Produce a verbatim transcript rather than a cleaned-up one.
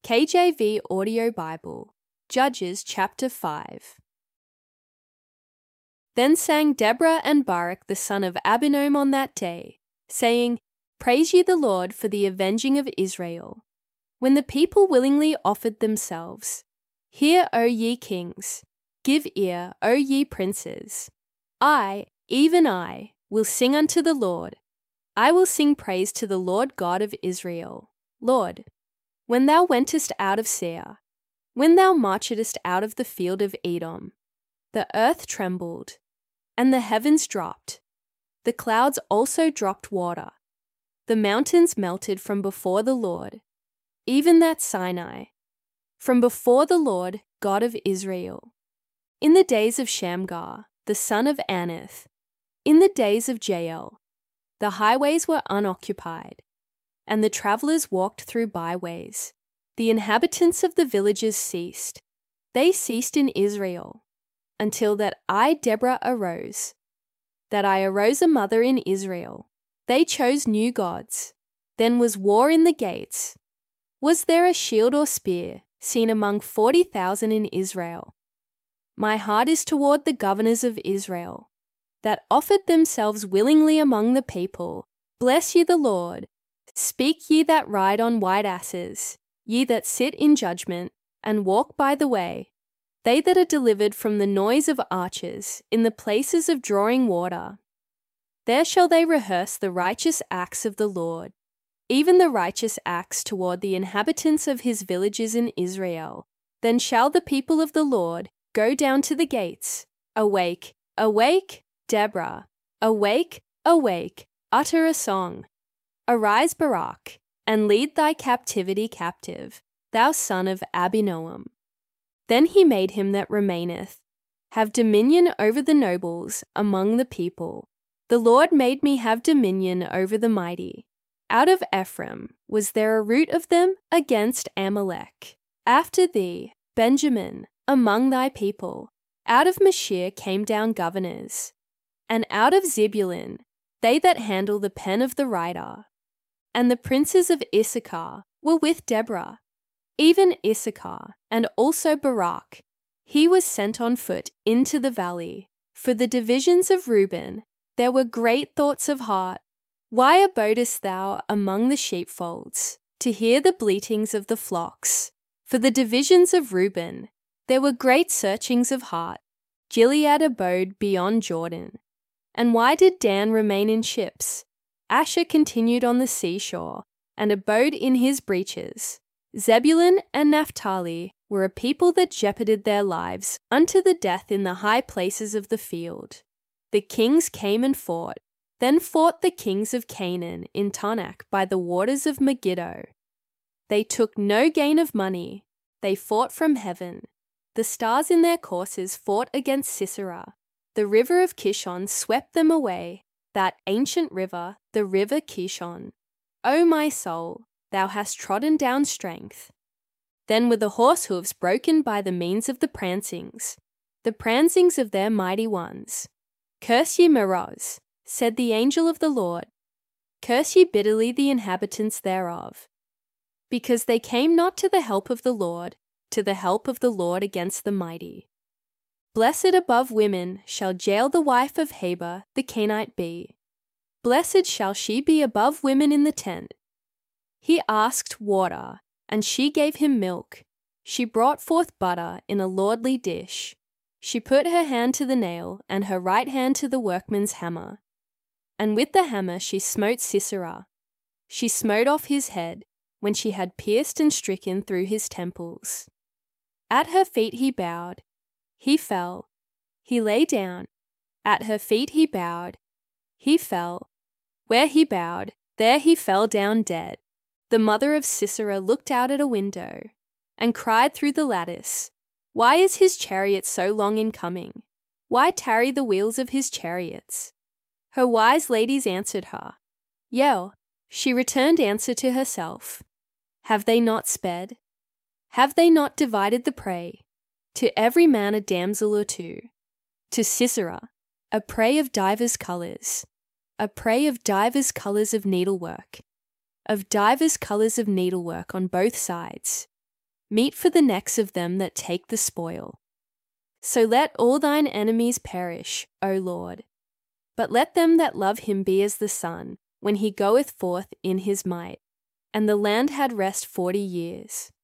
K J V Audio Bible, Judges chapter five. Then sang Deborah and Barak the son of Abinoam on that day, saying, Praise ye the Lord for the avenging of Israel. When the people willingly offered themselves, Hear, O ye kings, give ear, O ye princes. I, even I, will sing unto the Lord. I will sing praise to the Lord God of Israel. Lord, when thou wentest out of Seir, when thou marchedest out of the field of Edom, the earth trembled, and the heavens dropped. The clouds also dropped water. The mountains melted from before the Lord, even that Sinai, from before the Lord God of Israel. In the days of Shamgar, the son of Anath, in the days of Jael, the highways were unoccupied, and the travellers walked through byways. The inhabitants of the villages ceased. They ceased in Israel, until that I, Deborah, arose, that I arose a mother in Israel. They chose new gods. Then was war in the gates. Was there a shield or spear seen among forty thousand in Israel? My heart is toward the governors of Israel, that offered themselves willingly among the people. Bless ye the Lord. Speak ye that ride on white asses, ye that sit in judgment, and walk by the way, they that are delivered from the noise of archers, in the places of drawing water. There shall they rehearse the righteous acts of the Lord, even the righteous acts toward the inhabitants of his villages in Israel. Then shall the people of the Lord go down to the gates. Awake, awake, Deborah. Awake, awake, utter a song. Arise, Barak, and lead thy captivity captive, thou son of Abinoam. Then he made him that remaineth have dominion over the nobles among the people. The Lord made me have dominion over the mighty. Out of Ephraim was there a root of them against Amalek. After thee, Benjamin, among thy people, out of Mashir came down governors, and out of Zebulun, they that handle the pen of the writer. And the princes of Issachar were with Deborah, even Issachar, and also Barak. He was sent on foot into the valley. For the divisions of Reuben, there were great thoughts of heart. Why abodest thou among the sheepfolds, to hear the bleatings of the flocks? For the divisions of Reuben, there were great searchings of heart. Gilead abode beyond Jordan. And why did Dan remain in ships? Asher continued on the seashore, and abode in his breaches. Zebulun and Naphtali were a people that jeoparded their lives unto the death in the high places of the field. The kings came and fought. Then fought the kings of Canaan in Taanach by the waters of Megiddo. They took no gain of money. They fought from heaven. The stars in their courses fought against Sisera. The river of Kishon swept them away, that ancient river, the river Kishon. O my soul, thou hast trodden down strength. Then were the horse hoofs broken by the means of the prancings, the prancings of their mighty ones. Curse ye Meroz, said the angel of the Lord. Curse ye bitterly the inhabitants thereof. Because they came not to the help of the Lord, to the help of the Lord against the mighty. Blessed above women shall Jael the wife of Heber the Kenite be. Blessed shall she be above women in the tent. He asked water, and she gave him milk. She brought forth butter in a lordly dish. She put her hand to the nail, and her right hand to the workman's hammer. And with the hammer she smote Sisera. She smote off his head, when she had pierced and stricken through his temples. At her feet he bowed. He fell. He lay down. At her feet he bowed. He fell. Where he bowed, there he fell down dead. The mother of Sisera looked out at a window, and cried through the lattice, Why is his chariot so long in coming? Why tarry the wheels of his chariots? Her wise ladies answered her, Yea. She returned answer to herself, Have they not sped? Have they not divided the prey? To every man a damsel or two. To Sisera, a prey of divers colours, a prey of divers colours of needlework, of divers colours of needlework on both sides. meat for the necks of them that take the spoil. So let all thine enemies perish, O Lord. But let them that love him be as the sun, when he goeth forth in his might. And the land had rest forty years.